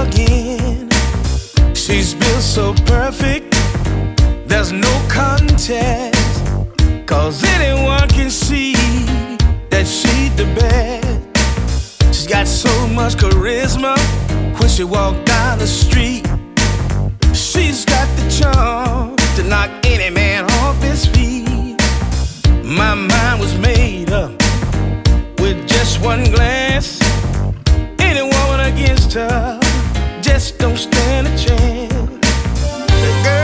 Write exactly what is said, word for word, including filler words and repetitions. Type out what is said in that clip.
again. She's built so perfect, there's no contest. Cause anyone can see that she's the best. She's got so much charisma when she walks down the street. She's got the charm to knock any man off his feet. My mind was made up with just one glance. Any woman against her just don't stand a chance. The girl